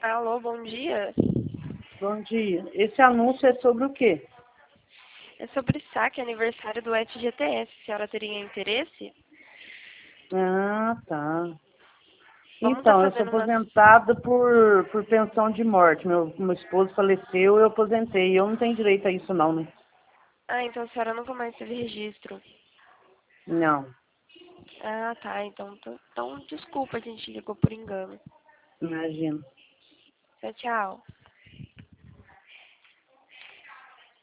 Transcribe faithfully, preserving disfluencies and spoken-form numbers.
Alô, bom dia. Bom dia. Esse anúncio é sobre o quê? É sobre saque aniversário do F G T S. A senhora teria interesse? Ah, tá. Vamos estar Então, eu sou fazendo umas... aposentada por, por pensão de morte. Meu, meu esposo faleceu e eu aposentei. Eu não tenho direito a isso não, né? Ah, então a senhora nunca mais teve registro. Não, Ah, tá. Então, então, então desculpa, a gente ligou por engano. imagino. Tchau, tchau.